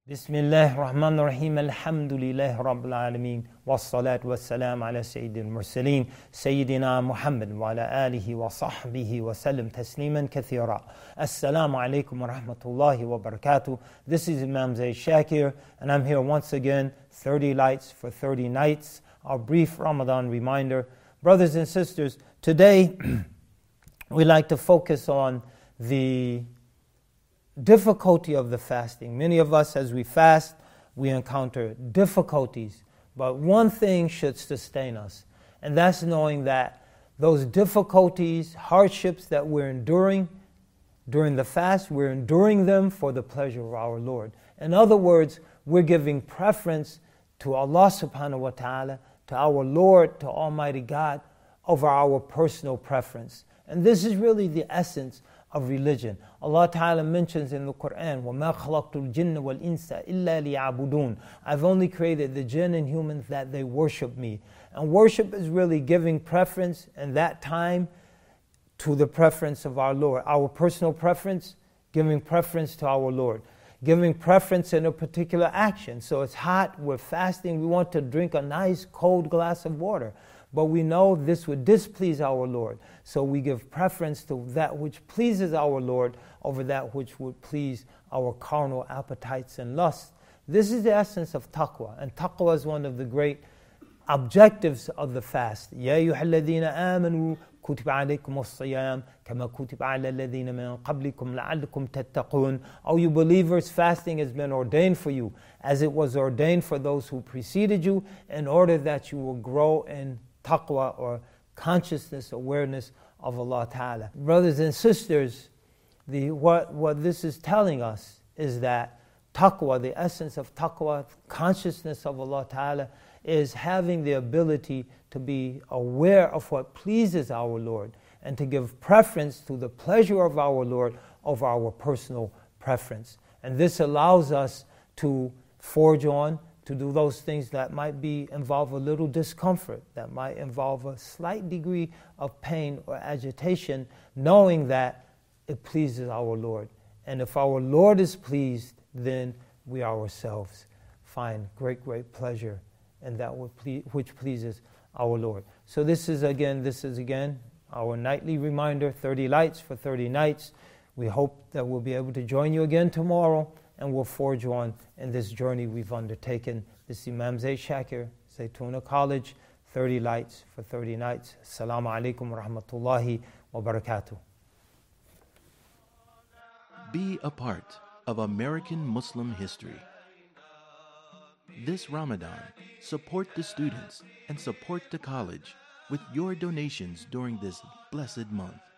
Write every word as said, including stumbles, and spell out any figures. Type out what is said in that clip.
بسم الله الرحمن الرحيم الحمد لله رب العالمين والصلاة والسلام على سيد المرسلين سيدنا محمد وعلى آله وصحبه وسلم تسليما كثيرا. Assalamu alaikum wa rahmatullahi wa barakatuh. This is Imam Zaid Shakir, and I'm here once again, thirty lights for thirty nights, our brief Ramadan reminder. Brothers and sisters, today we like to focus on the difficulty of the fasting. Many of us, as we fast, we encounter difficulties, but one thing should sustain us, and that's knowing that those difficulties, hardships that we're enduring during the fast, we're enduring them for the pleasure of our Lord. In other words, we're giving preference to Allah subhanahu wa ta'ala, to our Lord, to Almighty God, over our personal preference. And this is really the essence of religion. Allah Ta'ala mentions in the Quran, وَمَا خَلَقْتُ الْجِنَّ وَالْإِنسَ إِلَّا لِيَعْبُدُونَ. I've only created the jinn and humans that they worship me. And worship is really giving preference in that time to the preference of our Lord. Our personal preference, giving preference to our Lord. Giving preference in a particular action. So it's hot, we're fasting, we want to drink a nice cold glass of water. But we know this would displease our Lord. So we give preference to that which pleases our Lord over that which would please our carnal appetites and lusts. This is the essence of taqwa. And taqwa is one of the great objectives of the fast. Ya ayyuhalladhina amanu kutiba alaykum as-siyam kama kutiba ala alladhina min qablikum la'allakum tattaqun. O you believers, fasting has been ordained for you as it was ordained for those who preceded you, in order that you will grow in taqwa, or consciousness, awareness of Allah Ta'ala. Brothers and sisters, the, what, what this is telling us is that taqwa, the essence of taqwa, consciousness of Allah Ta'ala, is having the ability to be aware of what pleases our Lord and to give preference to the pleasure of our Lord over our personal preference. And this allows us to forge on, to do those things that might be involve a little discomfort, that might involve a slight degree of pain or agitation, knowing that it pleases our Lord. And if our Lord is pleased, then we ourselves find great, great pleasure in that which pleases our Lord. So this is again, this is again our nightly reminder, thirty lights for thirty nights. We hope that we'll be able to join you again tomorrow, and we'll forge on in this journey we've undertaken. This is Imam Zaid Shakir, Zaytuna College, thirty lights for thirty nights. Assalamu alaikum wa rahmatullahi wa barakatuh. Be a part of American Muslim history. This Ramadan, support the students and support the college with your donations during this blessed month.